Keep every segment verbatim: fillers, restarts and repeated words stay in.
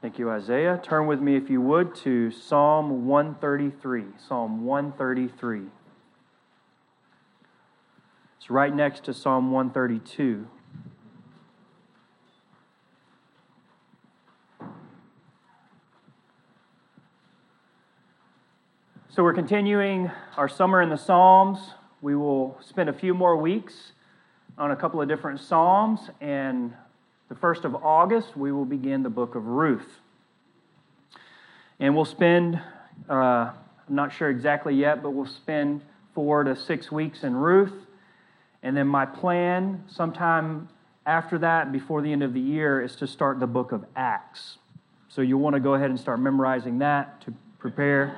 Thank you, Isaiah. Turn with me, if you would, to Psalm one thirty-three. Psalm one thirty-three. It's right next to Psalm one thirty-two. So we're continuing our summer in the Psalms. We will spend a few more weeks on a couple of different Psalms, and the first of August, we will begin the book of Ruth. And we'll spend, uh, I'm not sure exactly yet, but we'll spend four to six weeks in Ruth. And then my plan, sometime after that, before the end of the year, is to start the book of Acts. So you'll want to go ahead and start memorizing that to prepare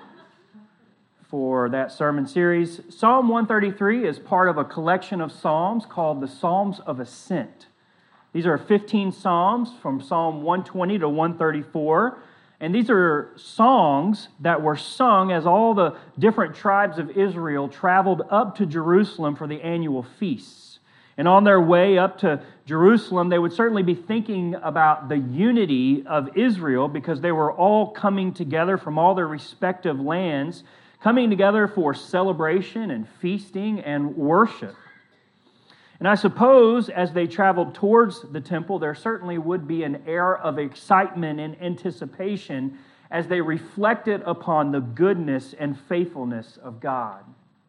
for that sermon series. Psalm one thirty-three is part of a collection of psalms called the Psalms of Ascent. These are fifteen psalms from Psalm one twenty to one thirty-four, and these are songs that were sung as all the different tribes of Israel traveled up to Jerusalem for the annual feasts. And on their way up to Jerusalem, they would certainly be thinking about the unity of Israel because they were all coming together from all their respective lands, coming together for celebration and feasting and worship. And I suppose as they traveled towards the temple, there certainly would be an air of excitement and anticipation as they reflected upon the goodness and faithfulness of God.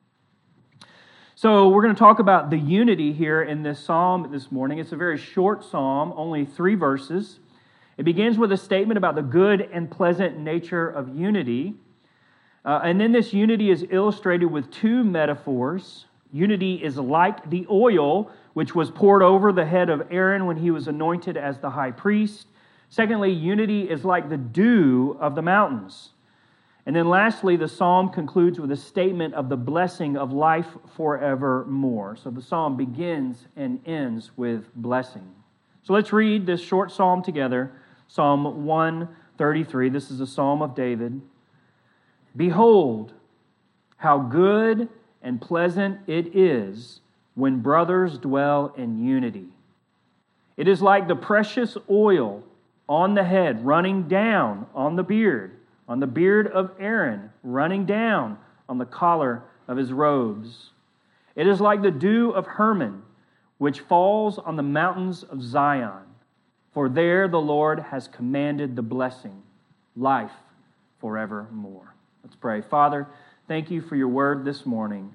So we're going to talk about the unity here in this psalm this morning. It's a very short psalm, only three verses. It begins with a statement about the good and pleasant nature of unity. Uh, and then this unity is illustrated with two metaphors. Unity is like the oil which was poured over the head of Aaron when he was anointed as the high priest. Secondly, unity is like the dew of the mountains. And then lastly, the psalm concludes with a statement of the blessing of life forevermore. So the psalm begins and ends with blessing. So let's read this short psalm together. Psalm one thirty-three. This is a psalm of David. Behold, how good and pleasant it is when brothers dwell in unity. It is like the precious oil on the head running down on the beard, on the beard of Aaron running down on the collar of his robes. It is like the dew of Hermon, which falls on the mountains of Zion. For there the Lord has commanded the blessing, life forevermore. Let's pray. Father, thank you for your word this morning.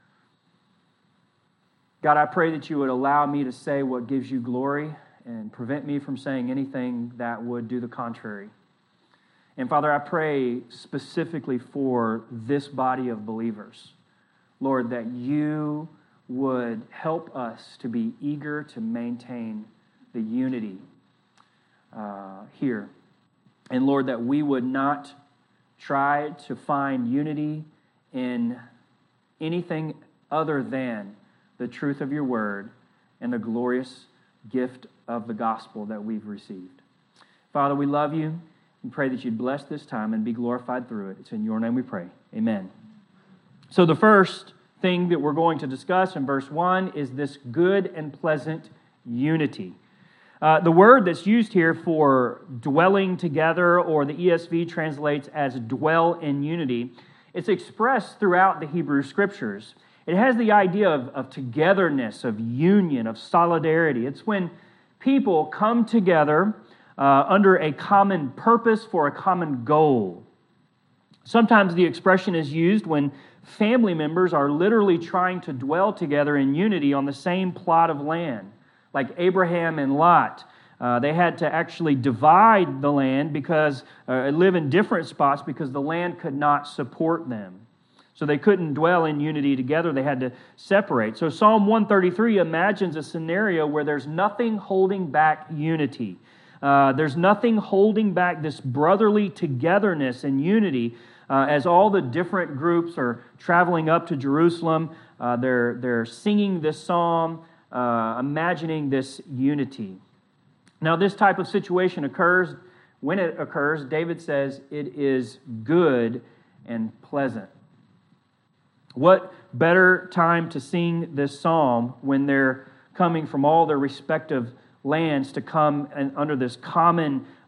God, I pray that you would allow me to say what gives you glory and prevent me from saying anything that would do the contrary. And Father, I pray specifically for this body of believers, Lord, that you would help us to be eager to maintain the unity uh, here. And Lord, that we would not try to find unity in anything other than the truth of your word and the glorious gift of the gospel that we've received. Father, we love you and pray that you'd bless this time and be glorified through it. It's in your name we pray. Amen. So the first thing that we're going to discuss in verse one is this good and pleasant unity. Uh, the word that's used here for dwelling together, or the E S V translates as dwell in unity, it's expressed throughout the Hebrew Scriptures. It has the idea of, of togetherness, of union, of solidarity. It's when people come together uh, under a common purpose for a common goal. Sometimes the expression is used when family members are literally trying to dwell together in unity on the same plot of land. Like Abraham and Lot, uh, they had to actually divide the land because uh, live in different spots because the land could not support them. So they couldn't dwell in unity together. They had to separate. So Psalm one thirty-three imagines a scenario where there's nothing holding back unity. Uh, there's nothing holding back this brotherly togetherness and unity uh, as all the different groups are traveling up to Jerusalem. Uh, they're, they're singing this psalm. Uh, imagining this unity. Now, this type of situation occurs. When it occurs, David says it is good and pleasant. What better time to sing this psalm when they're coming from all their respective lands to come and under this common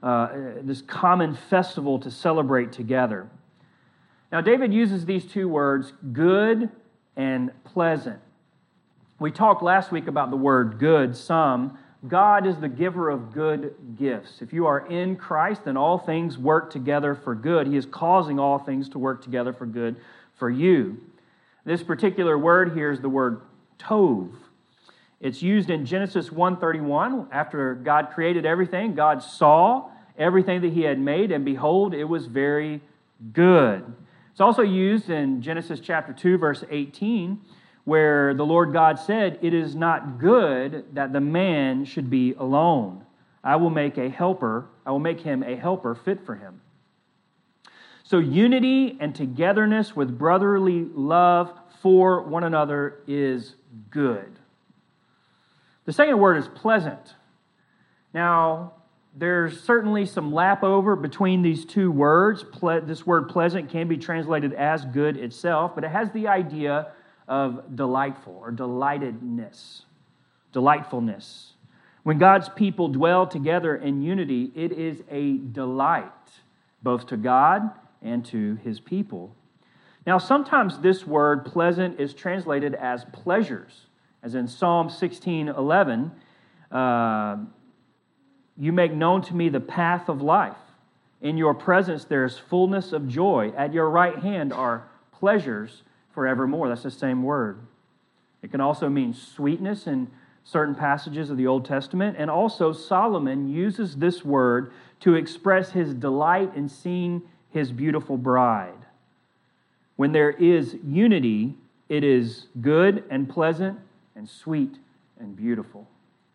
uh, this common festival to celebrate together. Now, David uses these two words, good and pleasant. We talked last week about the word good some. God is the giver of good gifts. If you are in Christ, then all things work together for good. He is causing all things to work together for good for you. This particular word here is the word tov. It's used in Genesis one thirty-one. After God created everything, God saw everything that He had made, and behold, it was very good. It's also used in Genesis chapter two, verse eighteen, where the Lord God said, "It is not good that the man should be alone. I will make a helper, I will make him a helper fit for him." So unity and togetherness with brotherly love for one another is good. The second word is pleasant. Now, there's certainly some lap over between these two words. Ple- this word pleasant can be translated as good itself, but it has the idea of delightful or delightedness, delightfulness. When God's people dwell together in unity, it is a delight, both to God and to His people. Now, sometimes this word pleasant is translated as pleasures, as in Psalm sixteen eleven, uh, "You make known to me the path of life. In your presence there is fullness of joy. At your right hand are pleasures forevermore." That's the same word. It can also mean sweetness in certain passages of the Old Testament. And also Solomon uses this word to express his delight in seeing his beautiful bride. When there is unity, it is good and pleasant and sweet and beautiful.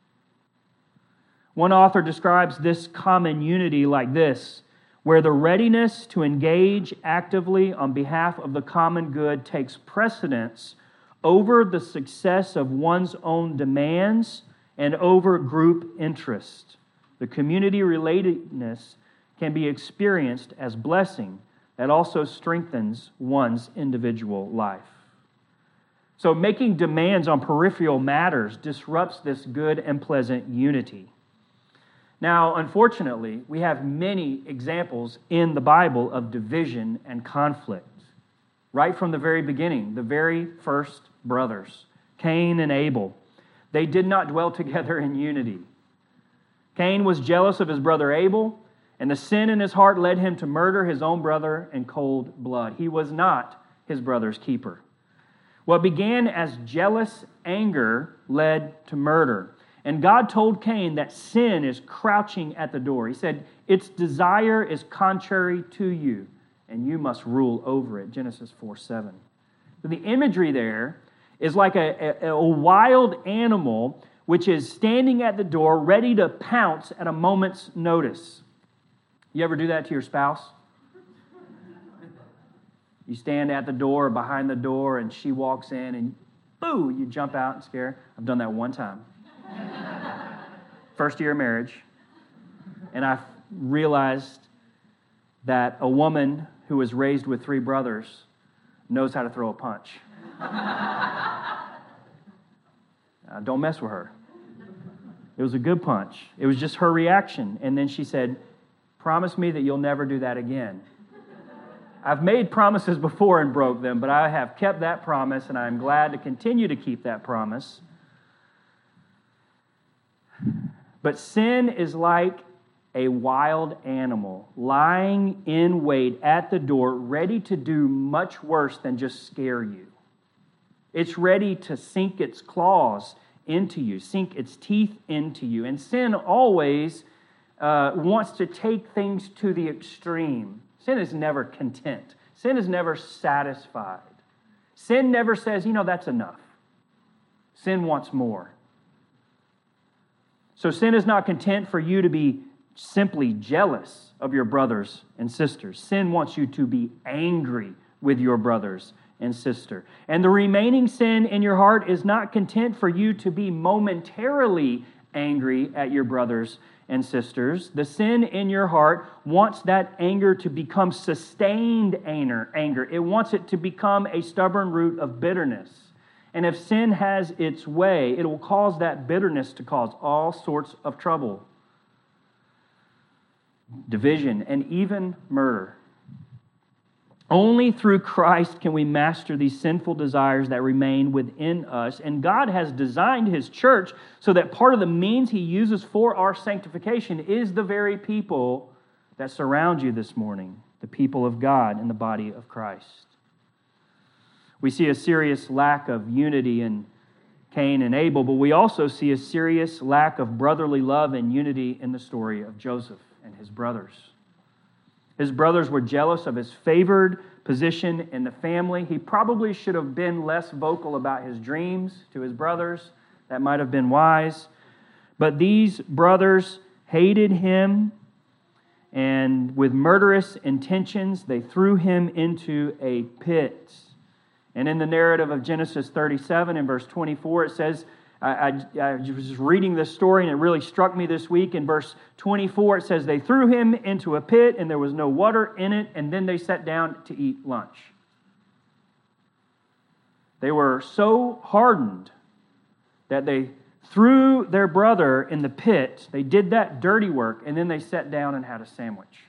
One author describes this common unity like this: where the readiness to engage actively on behalf of the common good takes precedence over the success of one's own demands and over group interest. The community relatedness can be experienced as blessing that also strengthens one's individual life. So making demands on peripheral matters disrupts this good and pleasant unity. Now, unfortunately, we have many examples in the Bible of division and conflict. Right from the very beginning, the very first brothers, Cain and Abel, they did not dwell together in unity. Cain was jealous of his brother Abel, and the sin in his heart led him to murder his own brother in cold blood. He was not his brother's keeper. What began as jealous anger led to murder. And God told Cain that sin is crouching at the door. He said, its desire is contrary to you, and you must rule over it. Genesis four seven. So the imagery there is like a, a, a wild animal which is standing at the door ready to pounce at a moment's notice. You ever do that to your spouse? You stand at the door, behind the door, and she walks in, and boo, you jump out and scare her. I've done that one time. First year of marriage, and I realized that a woman who was raised with three brothers knows how to throw a punch. uh, don't mess with her. It was a good punch. It was just her reaction. And then she said, "Promise me that you'll never do that again." I've made promises before and broke them, but I have kept that promise, and I'm glad to continue to keep that promise. But sin is like a wild animal lying in wait at the door, ready to do much worse than just scare you. It's ready to sink its claws into you, sink its teeth into you. And sin always uh, wants to take things to the extreme. Sin is never content. Sin is never satisfied. Sin never says, you know, that's enough. Sin wants more. So sin is not content for you to be simply jealous of your brothers and sisters. Sin wants you to be angry with your brothers and sister. And the remaining sin in your heart is not content for you to be momentarily angry at your brothers and sisters. The sin in your heart wants that anger to become sustained anger. It wants it to become a stubborn root of bitterness. And if sin has its way, it will cause that bitterness to cause all sorts of trouble. division, and even murder. Only through Christ can we master these sinful desires that remain within us. And God has designed His church so that part of the means He uses for our sanctification is the very people that surround you this morning, the people of God in the body of Christ. We see a serious lack of unity in Cain and Abel, but we also see a serious lack of brotherly love and unity in the story of Joseph and his brothers. His brothers were jealous of his favored position in the family. He probably should have been less vocal about his dreams to his brothers. That might have been wise. But these brothers hated him, and with murderous intentions, they threw him into a pit. And in the narrative of Genesis thirty-seven, in verse twenty-four, it says, I, I, I was just reading this story, and it really struck me this week. In verse twenty-four, it says, they threw him into a pit, and there was no water in it, and then they sat down to eat lunch. They were so hardened that they threw their brother in the pit. They did that dirty work, and then they sat down and had a sandwich.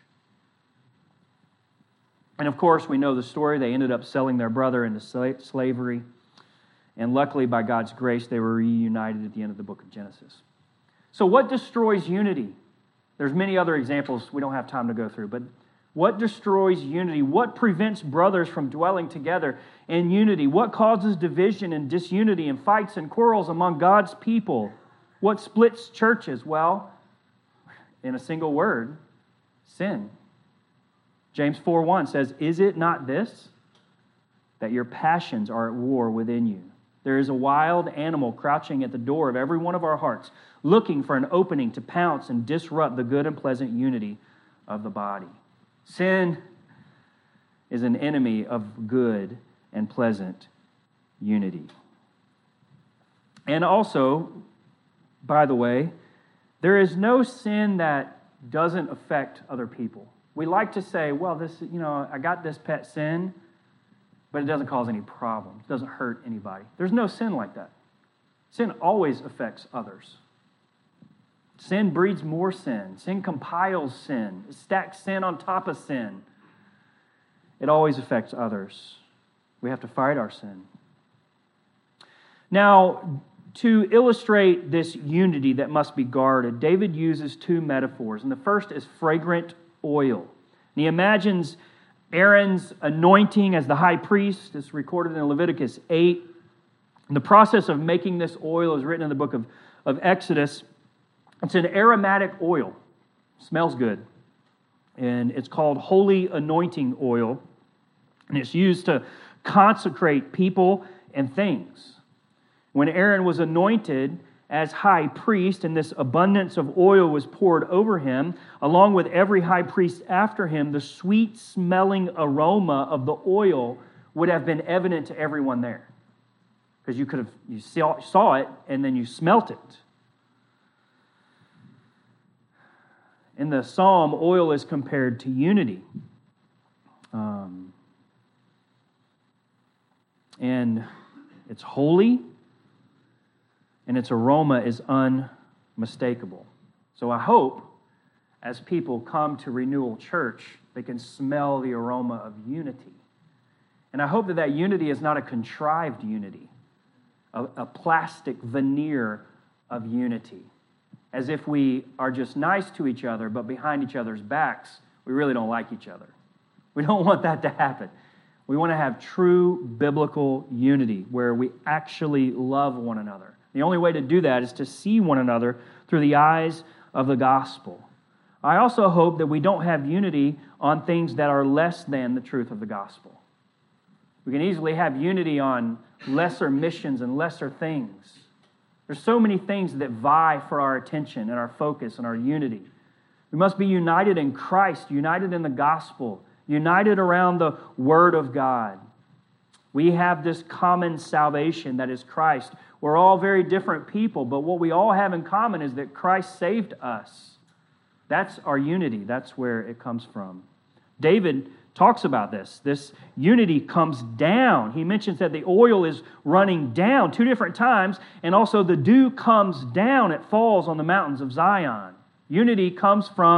And of course, we know the story. They ended up selling their brother into slavery. And luckily, by God's grace, they were reunited at the end of the book of Genesis. So what destroys unity? There's many other examples we don't have time to go through, but what destroys unity? What prevents brothers from dwelling together in unity? What causes division and disunity and fights and quarrels among God's people? What splits churches? Well, in a single word, sin. James four one says, is it not this, that your passions are at war within you? There is a wild animal crouching at the door of every one of our hearts, looking for an opening to pounce and disrupt the good and pleasant unity of the body. Sin is an enemy of good and pleasant unity. And also, by the way, there is no sin that doesn't affect other people. We like to say, well, this, you know, I got this pet sin, but it doesn't cause any problems. It doesn't hurt anybody. There's no sin like that. Sin always affects others. Sin breeds more sin. Sin compiles sin. It stacks sin on top of sin. It always affects others. We have to fight our sin. Now, to illustrate this unity that must be guarded, David uses two metaphors. And the first is fragrant oil. And he imagines Aaron's anointing as the high priest. It's recorded in Leviticus eight. And the process of making this oil is written in the book of, of Exodus. It's an aromatic oil. It smells good. And it's called holy anointing oil. And it's used to consecrate people and things. When Aaron was anointed as high priest, and this abundance of oil was poured over him, along with every high priest after him, the sweet-smelling aroma of the oil would have been evident to everyone there. Because you could have you saw, saw it, and then you smelt it. In the psalm, oil is compared to unity. Um, and it's holy, and its aroma is unmistakable. So I hope, as people come to Renewal Church, they can smell the aroma of unity. And I hope that that unity is not a contrived unity, a, a plastic veneer of unity, as if we are just nice to each other, but behind each other's backs, we really don't like each other. We don't want that to happen. We want to have true biblical unity where we actually love one another. The only way to do that is to see one another through the eyes of the gospel. I also hope that we don't have unity on things that are less than the truth of the gospel. We can easily have unity on lesser missions and lesser things. There's so many things that vie for our attention and our focus and our unity. We must be united in Christ, united in the gospel, united around the Word of God. We have this common salvation that is Christ. We're all very different people, but what we all have in common is that Christ saved us. That's our unity. That's where it comes from. David talks about this. This unity comes down. He mentions that the oil is running down two different times, and also the dew comes down. It falls on the mountains of Zion. Unity comes from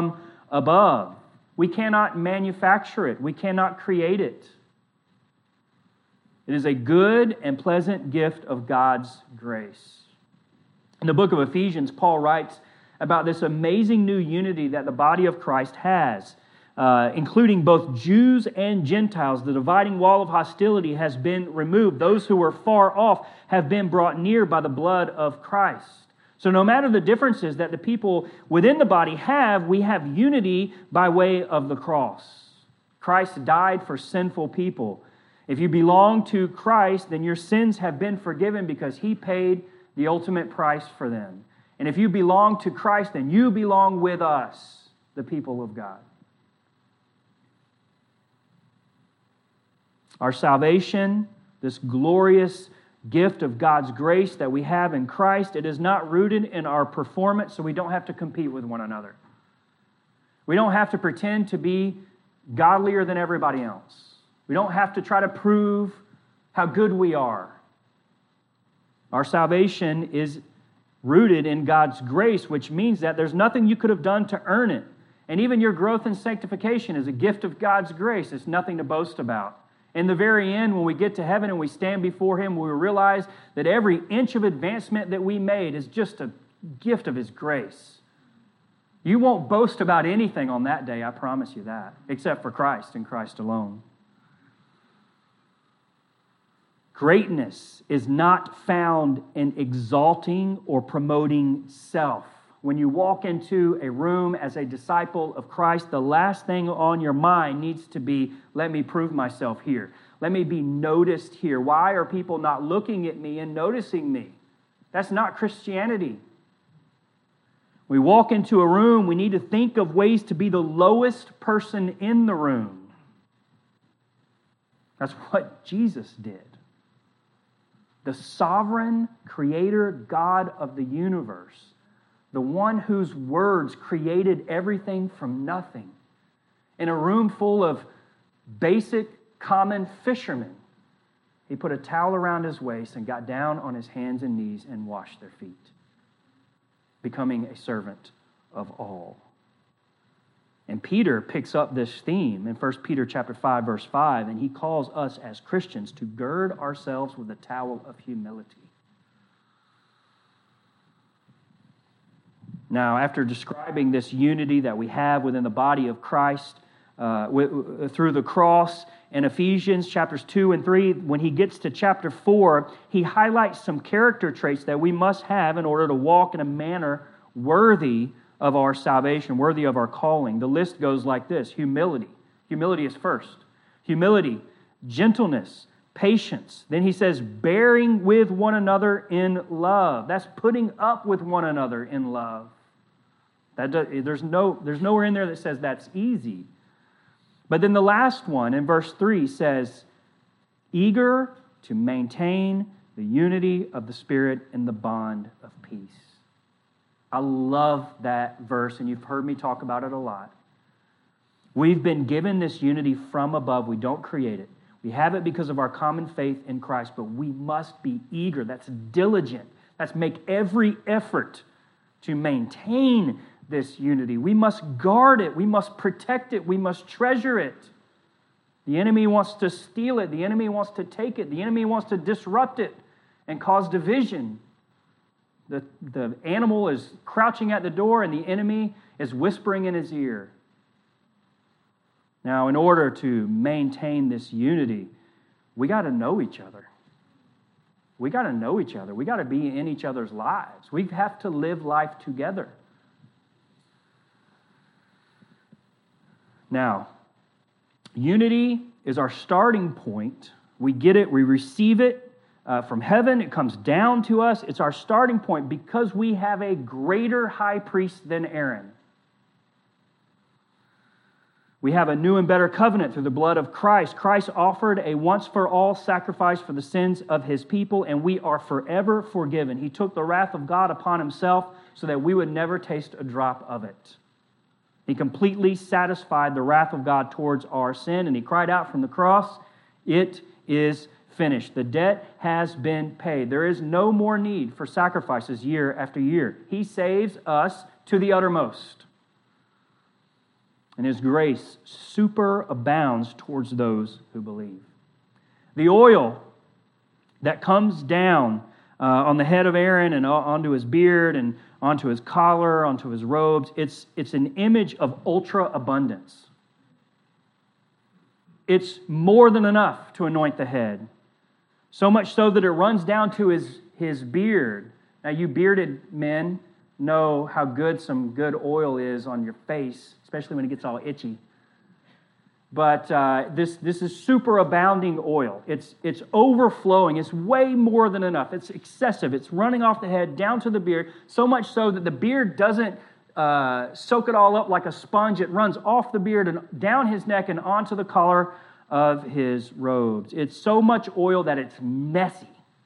above. We cannot manufacture it. We cannot create it. It is a good and pleasant gift of God's grace. In the book of Ephesians, Paul writes about this amazing new unity that the body of Christ has, uh, including both Jews and Gentiles. The dividing wall of hostility has been removed. Those who were far off have been brought near by the blood of Christ. So no matter the differences that the people within the body have, we have unity by way of the cross. Christ died for sinful people. If you belong to Christ, then your sins have been forgiven because He paid the ultimate price for them. And if you belong to Christ, then you belong with us, the people of God. Our salvation, this glorious gift of God's grace that we have in Christ, it is not rooted in our performance, so we don't have to compete with one another. We don't have to pretend to be godlier than everybody else. We don't have to try to prove how good we are. Our salvation is rooted in God's grace, which means that there's nothing you could have done to earn it. And even your growth in sanctification is a gift of God's grace. It's nothing to boast about. In the very end, when we get to heaven and we stand before Him, we realize that every inch of advancement that we made is just a gift of His grace. You won't boast about anything on that day, I promise you that, except for Christ and Christ alone. Greatness is not found in exalting or promoting self. When you walk into a room as a disciple of Christ, the last thing on your mind needs to be, let me prove myself here. Let me be noticed here. Why are people not looking at me and noticing me? That's not Christianity. We walk into a room, we need to think of ways to be the lowest person in the room. That's what Jesus did. The sovereign creator God of the universe, the one whose words created everything from nothing, in a room full of basic, common fishermen, He put a towel around His waist and got down on His hands and knees and washed their feet, becoming a servant of all. And Peter picks up this theme in First Peter chapter five, verse five, and he calls us as Christians to gird ourselves with the towel of humility. Now, after describing this unity that we have within the body of Christ uh, w- through the cross in Ephesians chapters two and three, when he gets to chapter four, he highlights some character traits that we must have in order to walk in a manner worthy of our salvation, worthy of our calling. The list goes like this: humility. Humility is first. Humility, gentleness, patience. Then he says, bearing with one another in love. That's putting up with one another in love. That does, there's no, there's nowhere in there that says that's easy. But then the last one in verse three says, eager to maintain the unity of the Spirit in the bond of peace. I love that verse, and you've heard me talk about it a lot. We've been given this unity from above. We don't create it. We have it because of our common faith in Christ, but we must be eager. That's diligent. That's make every effort to maintain this unity. We must guard it. We must protect it. We must treasure it. The enemy wants to steal it. The enemy wants to take it. The enemy wants to disrupt it and cause division. The, the animal is crouching at the door and the enemy is whispering in his ear. Now, in order to maintain this unity, we got to know each other. We got to know each other. We got to be in each other's lives. We have to live life together. Now, unity is our starting point. We get it, we receive it uh, from heaven. It comes down to us. It's our starting point because we have a greater high priest than Aaron. We have a new and better covenant through the blood of Christ. Christ offered a once-for-all sacrifice for the sins of His people, and we are forever forgiven. He took the wrath of God upon Himself so that we would never taste a drop of it. He completely satisfied the wrath of God towards our sin, and He cried out from the cross, "It is finished." The debt has been paid. There is no more need for sacrifices year after year. He saves us to the uttermost. and His grace superabounds towards those who believe. The oil that comes down uh, on the head of Aaron and onto his beard and onto his collar, onto his robes, it's, it's an image of ultra abundance. It's more than enough to anoint the head. So much so that it runs down to his, his beard. Now, you bearded men know how good some good oil is on your face, especially when it gets all itchy. But uh, this, this is superabounding oil. It's, it's overflowing. It's way more than enough. It's excessive. It's running off the head down to the beard, so much so that the beard doesn't uh, soak it all up like a sponge. It runs off the beard and down his neck and onto the collar of his robes. It's so much oil that it's messy.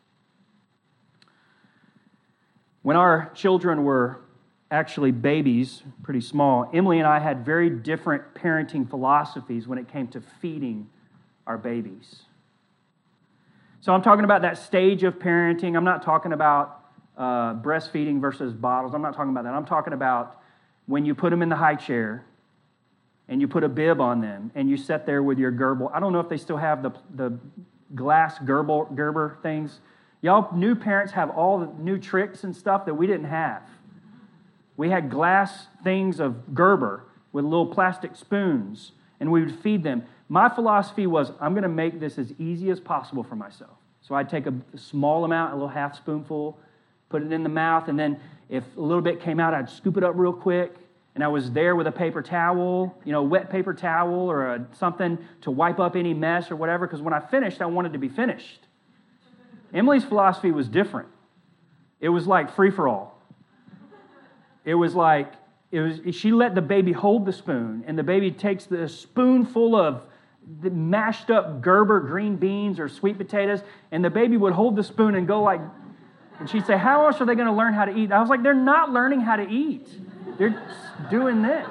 When our children were actually babies, pretty small, Emily and I had very different parenting philosophies when it came to feeding our babies. So I'm talking about that stage of parenting. I'm not talking about uh, breastfeeding versus bottles. I'm not talking about that. I'm talking about when you put them in the high chair and you put a bib on them and you sit there with your Gerber. I don't know if they still have the, the glass Gerber, Gerber things. Y'all new parents have all the new tricks and stuff that we didn't have. We had glass things of Gerber with little plastic spoons, and we would feed them. My philosophy was, I'm going to make this as easy as possible for myself. So I'd take a small amount, a little half spoonful, put it in the mouth, and then if a little bit came out, I'd scoop it up real quick, and I was there with a paper towel, you know, wet paper towel or a, something to wipe up any mess or whatever, because when I finished, I wanted to be finished. Emily's philosophy was different. It was like free-for-all. It was like, it was. She let the baby hold the spoon, and the baby takes the spoonful of the mashed up Gerber green beans or sweet potatoes, and the baby would hold the spoon and go like, and she'd say, how else are they going to learn how to eat? I was like, they're not learning how to eat. They're doing this.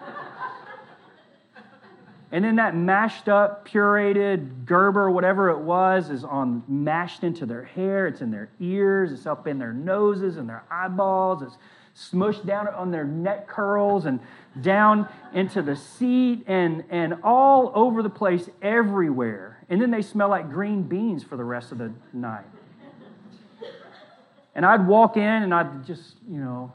And then that mashed up, pureed Gerber, whatever it was, is on mashed into their hair. It's in their ears. It's up in their noses and their eyeballs. It's smushed down on their neck curls and down into the seat and, and all over the place everywhere. And then they smell like green beans for the rest of the night. And I'd walk in and I'd just, you know,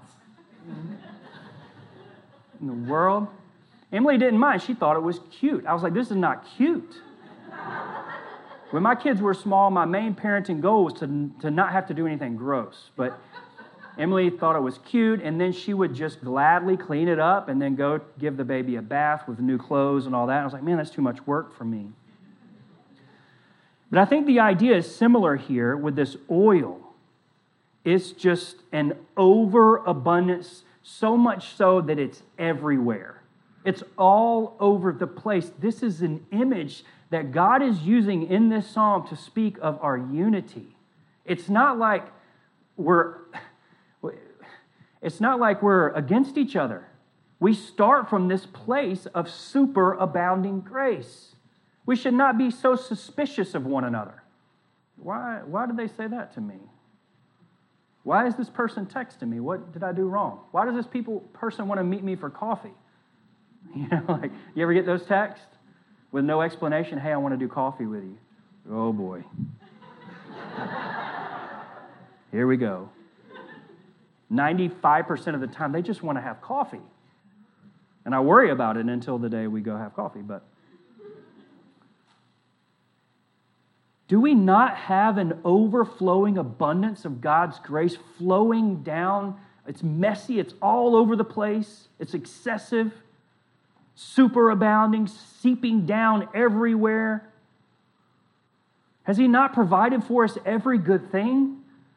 in the world. Emily didn't mind. She thought it was cute. I was like, this is not cute. When my kids were small, my main parenting goal was to, to not have to do anything gross. But Emily thought it was cute, and then she would just gladly clean it up and then go give the baby a bath with new clothes and all that. I was like, man, that's too much work for me. But I think the idea is similar here with this oil. It's just an overabundance, so much so that it's everywhere. It's all over the place. This is an image that God is using in this psalm to speak of our unity. It's not like we're... It's not like we're against each other. We start from this place of superabounding grace. We should not be so suspicious of one another. Why, why did they say that to me? Why is this person texting me? What did I do wrong? Why does this people person want to meet me for coffee? You know, like, you ever get those texts with no explanation? Hey, I want to do coffee with you. Oh, boy. Here we go. ninety-five percent of the time, they just want to have coffee. And I worry about it until the day we go have coffee. But do we not have an overflowing abundance of God's grace flowing down? It's messy. It's all over the place. It's excessive, superabounding, seeping down everywhere. Has He not provided for us every good thing?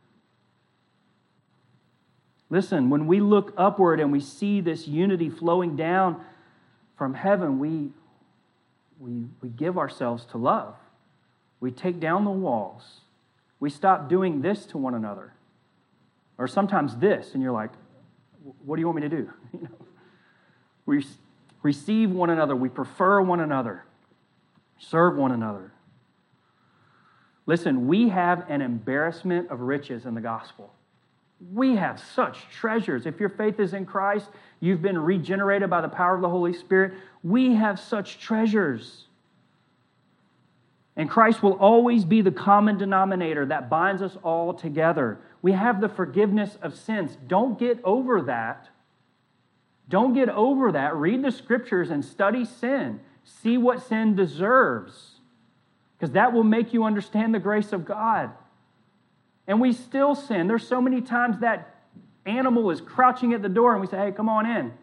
Listen, when we look upward and we see this unity flowing down from heaven, we, we, we give ourselves to love. We take down the walls. We stop doing this to one another. Or sometimes this, and you're like, what do you want me to do? You know, we receive one another. We prefer one another. Serve one another. Listen, we have an embarrassment of riches in the gospel. We have such treasures. If your faith is in Christ, you've been regenerated by the power of the Holy Spirit. We have such treasures. And Christ will always be the common denominator that binds us all together. We have the forgiveness of sins. Don't get over that. Don't get over that. Read the Scriptures and study sin. See what sin deserves, because that will make you understand the grace of God. And we still sin. There's so many times that animal is crouching at the door and we say, hey, come on in.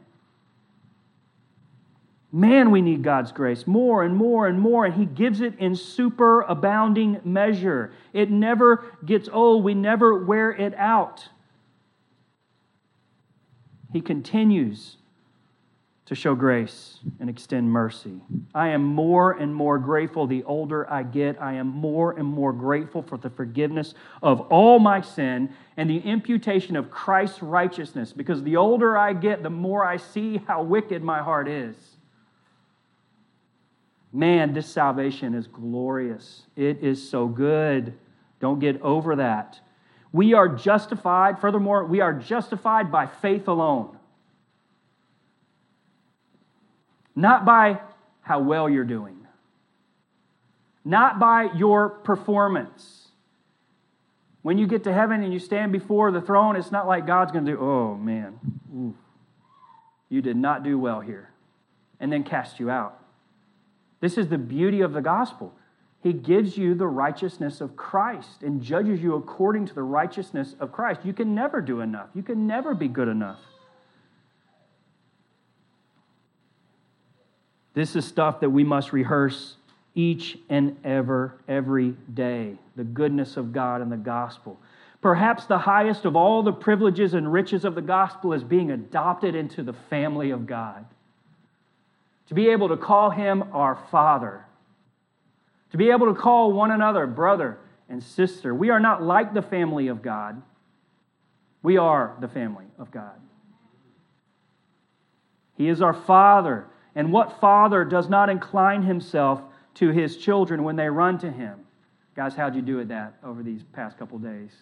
Man, we need God's grace more and more and more, and He gives it in superabounding measure. It never gets old. We never wear it out. He continues to show grace and extend mercy. I am more and more grateful the older I get. I am more and more grateful for the forgiveness of all my sin and the imputation of Christ's righteousness, because the older I get, the more I see how wicked my heart is. Man, this salvation is glorious. It is so good. Don't get over that. We are justified, furthermore, we are justified by faith alone. Not by how well you're doing. Not by your performance. When you get to heaven and you stand before the throne, it's not like God's going to do, oh man, ooh, you did not do well here, and then cast you out. This is the beauty of the gospel. He gives you the righteousness of Christ and judges you according to the righteousness of Christ. You can never do enough. You can never be good enough. This is stuff that we must rehearse each and ever, every day. The goodness of God and the gospel. Perhaps the highest of all the privileges and riches of the gospel is being adopted into the family of God. To be able to call Him our Father. To be able to call one another brother and sister. We are not like the family of God. We are the family of God. He is our Father. And what father does not incline himself to his children when they run to him? Guys, how'd you do at that over these past couple days?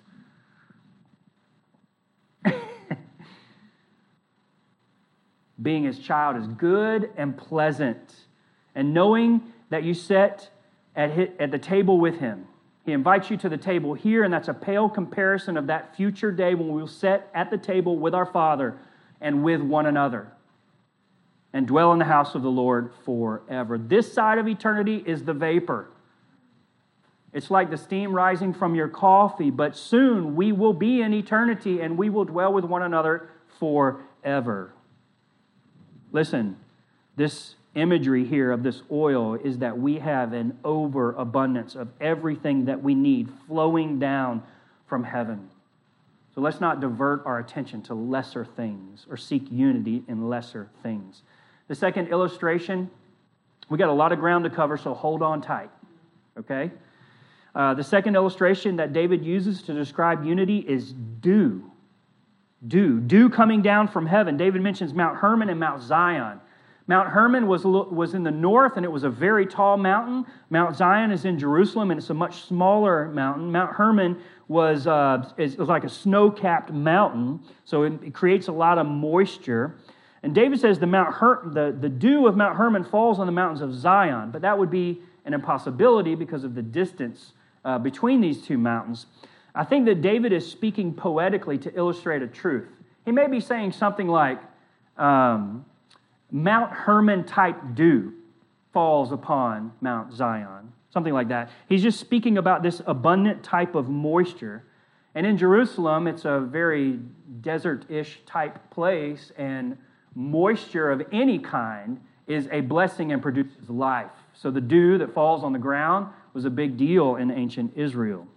Being His child is good and pleasant. And knowing that you sit at, his, at the table with Him. He invites you to the table here, and that's a pale comparison of that future day when we will sit at the table with our Father and with one another and dwell in the house of the Lord forever. This side of eternity is the vapor. It's like the steam rising from your coffee, but soon we will be in eternity and we will dwell with one another forever. Listen, this imagery here of this oil is that we have an overabundance of everything that we need flowing down from heaven. So let's not divert our attention to lesser things or seek unity in lesser things. The second illustration, we got a lot of ground to cover, so hold on tight, okay? Uh, the second illustration that David uses to describe unity is dew. Dew. Dew coming down from heaven. David mentions Mount Hermon and Mount Zion. Mount Hermon was, was in the north, and it was a very tall mountain. Mount Zion is in Jerusalem, and it's a much smaller mountain. Mount Hermon was, uh, is, was like a snow-capped mountain, so it, it creates a lot of moisture. And David says the, Mount Her- the, the dew of Mount Hermon falls on the mountains of Zion, but that would be an impossibility because of the distance uh, between these two mountains. I think that David is speaking poetically to illustrate a truth. He may be saying something like, um, Mount Hermon-type dew falls upon Mount Zion, something like that. He's just speaking about this abundant type of moisture. And in Jerusalem, it's a very desert-ish type place, and moisture of any kind is a blessing and produces life. So the dew that falls on the ground was a big deal in ancient Israel.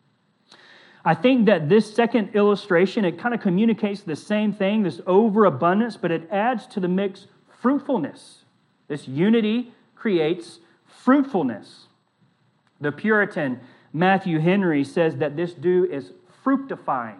I think that this second illustration, it kind of communicates the same thing, this overabundance, but it adds to the mix fruitfulness. This unity creates fruitfulness. The Puritan Matthew Henry says that this dew is fructifying.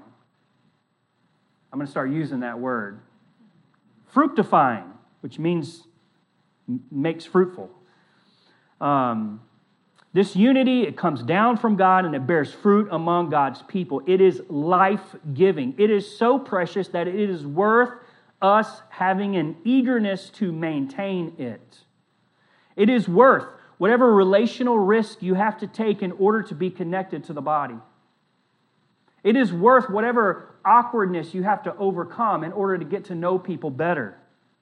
I'm going to start using that word. Fructifying, which means makes fruitful. Um, This unity, it comes down from God and it bears fruit among God's people. It is life-giving. It is so precious that it is worth us having an eagerness to maintain it. It is worth whatever relational risk you have to take in order to be connected to the body. It is worth whatever awkwardness you have to overcome in order to get to know people better.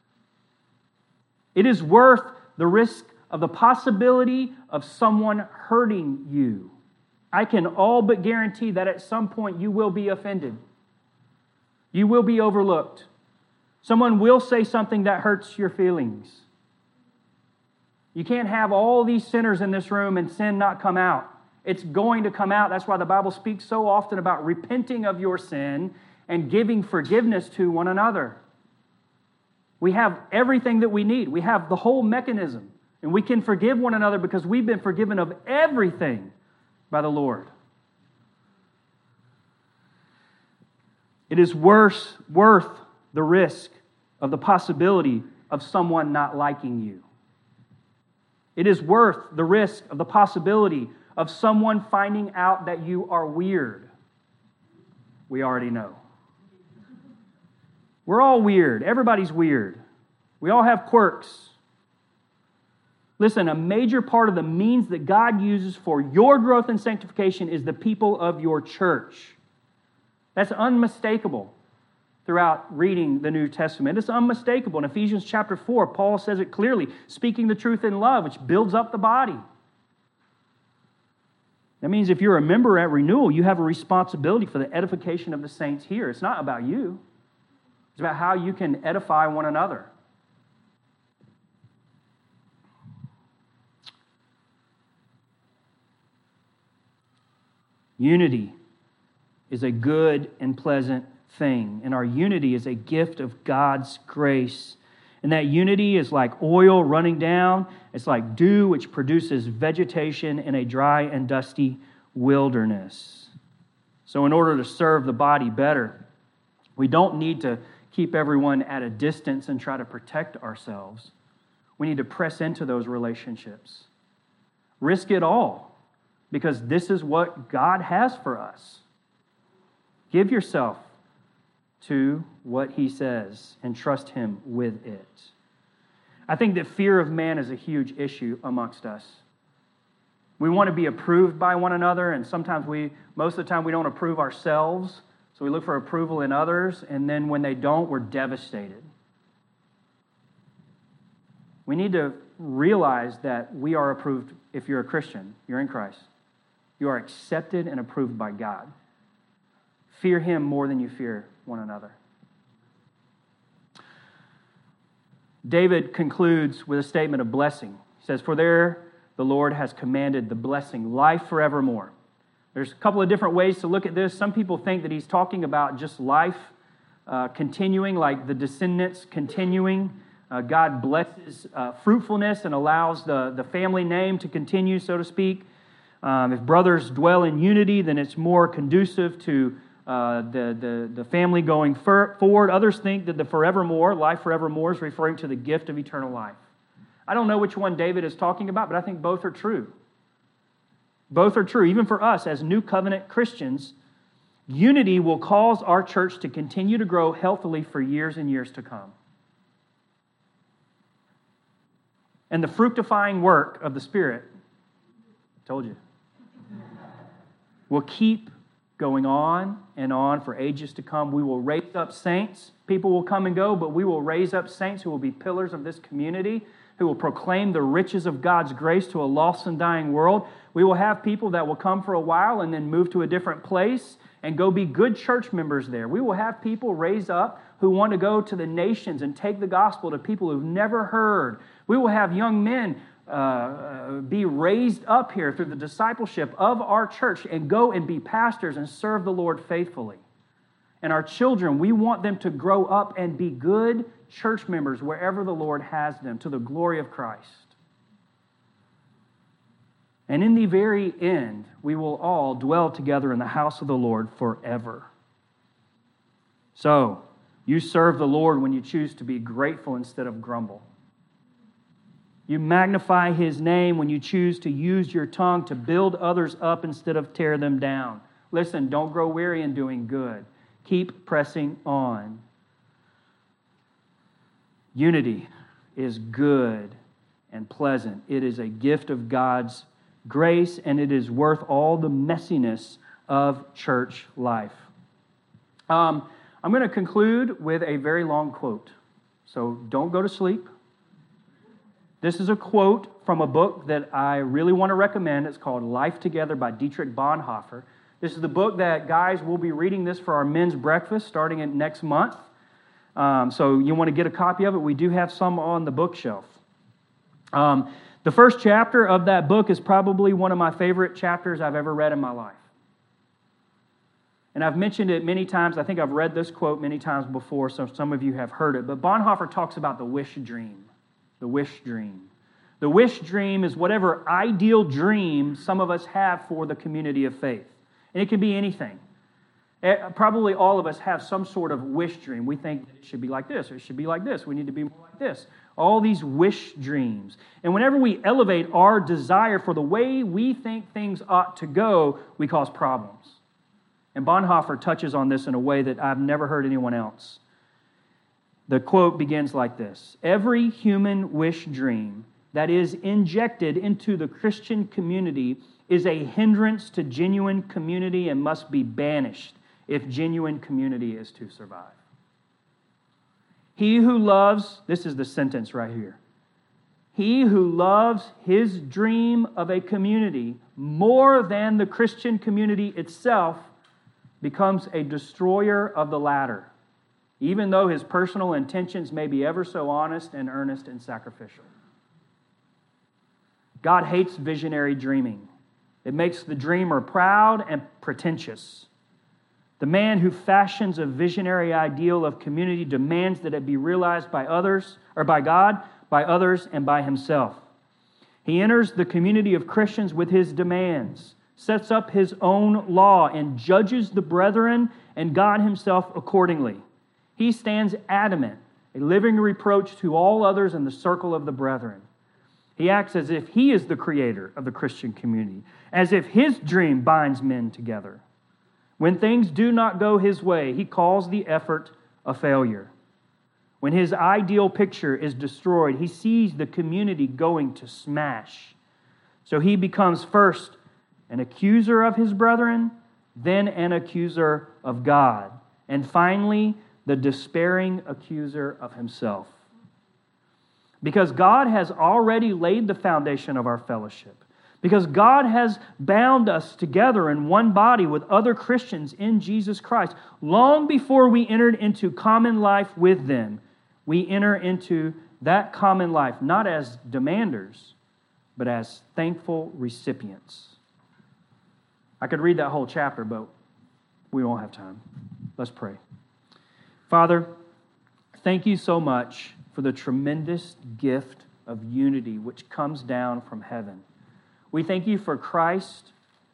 It is worth the risk of the possibility of someone hurting you. I can all but guarantee that at some point you will be offended. You will be overlooked. Someone will say something that hurts your feelings. You can't have all these sinners in this room and sin not come out. It's going to come out. That's why the Bible speaks so often about repenting of your sin and giving forgiveness to one another. We have everything that we need. We have the whole mechanism. And we can forgive one another because we've been forgiven of everything by the Lord. It is worse, worth the risk of the possibility of someone not liking you. It is worth the risk of the possibility of someone finding out that you are weird. We already know. We're all weird. Everybody's weird. We all have quirks. Listen, a major part of the means that God uses for your growth and sanctification is the people of your church. That's unmistakable throughout reading the New Testament. It's unmistakable. In Ephesians chapter four, Paul says it clearly, speaking the truth in love, which builds up the body. That means if you're a member at Renewal, you have a responsibility for the edification of the saints here. It's not about you. It's about how you can edify one another. Unity is a good and pleasant thing, and our unity is a gift of God's grace. And that unity is like oil running down. It's like dew, which produces vegetation in a dry and dusty wilderness. So in order to serve the body better, we don't need to keep everyone at a distance and try to protect ourselves. We need to press into those relationships. Risk it all. Because this is what God has for us. Give yourself to what He says and trust Him with it. I think that fear of man is a huge issue amongst us. We want to be approved by one another, and sometimes we, most of the time, we don't approve ourselves. So we look for approval in others, and then when they don't, we're devastated. We need to realize that we are approved if you're a Christian, you're in Christ. You are accepted and approved by God. Fear Him more than you fear one another. David concludes with a statement of blessing. He says, "For there the Lord has commanded the blessing, life forevermore." There's a couple of different ways to look at this. Some people think that he's talking about just life uh, continuing, like the descendants continuing. Uh, God blesses uh, fruitfulness and allows the, the family name to continue, so to speak. Um, if brothers dwell in unity, then it's more conducive to uh, the, the, the family going for, forward. Others think that the forevermore, life forevermore, is referring to the gift of eternal life. I don't know which one David is talking about, but I think both are true. Both are true. Even for us as New Covenant Christians, unity will cause our church to continue to grow healthily for years and years to come. And the fructifying work of the Spirit, told you, will keep going on and on for ages to come. We will raise up saints. People will come and go, but we will raise up saints who will be pillars of this community, who will proclaim the riches of God's grace to a lost and dying world. We will have people that will come for a while and then move to a different place and go be good church members there. We will have people raise up who want to go to the nations and take the gospel to people who've never heard. We will have young men Uh, be raised up here through the discipleship of our church and go and be pastors and serve the Lord faithfully. And our children, we want them to grow up and be good church members wherever the Lord has them, to the glory of Christ. And in the very end, we will all dwell together in the house of the Lord forever. So, you serve the Lord when you choose to be grateful instead of grumble. You magnify His name when you choose to use your tongue to build others up instead of tear them down. Listen, don't grow weary in doing good. Keep pressing on. Unity is good and pleasant. It is a gift of God's grace, and it is worth all the messiness of church life. Um, I'm going to conclude with a very long quote, so don't go to sleep. This is a quote from a book that I really want to recommend. It's called Life Together by Dietrich Bonhoeffer. This is the book that, guys, we'll be reading this for our men's breakfast starting in next month. Um, so you want to get a copy of it. We do have some on the bookshelf. Um, the first chapter of that book is probably one of my favorite chapters I've ever read in my life. And I've mentioned it many times. I think I've read this quote many times before, so some of you have heard it. But Bonhoeffer talks about the wish dream. The wish dream. The wish dream is whatever ideal dream some of us have for the community of faith. And it can be anything. Probably all of us have some sort of wish dream. We think it should be like this, or it should be like this. We need to be more like this. All these wish dreams. And whenever we elevate our desire for the way we think things ought to go, we cause problems. And Bonhoeffer touches on this in a way that I've never heard anyone else. The quote begins like this: "Every human wish dream that is injected into the Christian community is a hindrance to genuine community and must be banished if genuine community is to survive." He who loves, this is the sentence right here, he who loves his dream of a community more than the Christian community itself becomes a destroyer of the latter, even though his personal intentions may be ever so honest and earnest and sacrificial. God hates visionary dreaming. It makes the dreamer proud and pretentious. The man who fashions a visionary ideal of community demands that it be realized by others, or by God, by others, and by himself. He enters the community of Christians with his demands, sets up his own law, and judges the brethren and God himself accordingly. He stands adamant, a living reproach to all others in the circle of the brethren. He acts as if he is the creator of the Christian community, as if his dream binds men together. When things do not go his way, he calls the effort a failure. When his ideal picture is destroyed, he sees the community going to smash. So he becomes first an accuser of his brethren, then an accuser of God, and finally the despairing accuser of himself. Because God has already laid the foundation of our fellowship. Because God has bound us together in one body with other Christians in Jesus Christ. Long before we entered into common life with them, we enter into that common life not as demanders, but as thankful recipients. I could read that whole chapter, but we won't have time. Let's pray. Father, thank you so much for the tremendous gift of unity which comes down from heaven. We thank you for Christ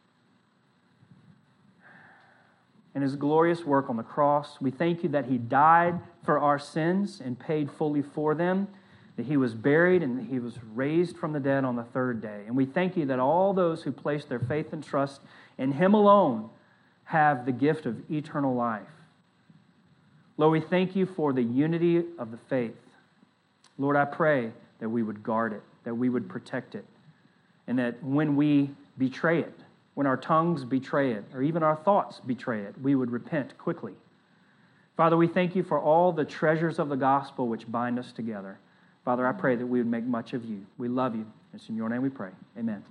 and his glorious work on the cross. We thank you that he died for our sins and paid fully for them, that he was buried and that he was raised from the dead on the third day. And we thank you that all those who place their faith and trust in him alone have the gift of eternal life. Lord, we thank you for the unity of the faith. Lord, I pray that we would guard it, that we would protect it, and that when we betray it, when our tongues betray it, or even our thoughts betray it, we would repent quickly. Father, we thank you for all the treasures of the gospel which bind us together. Father, I pray that we would make much of you. We love you. It's in your name we pray. Amen.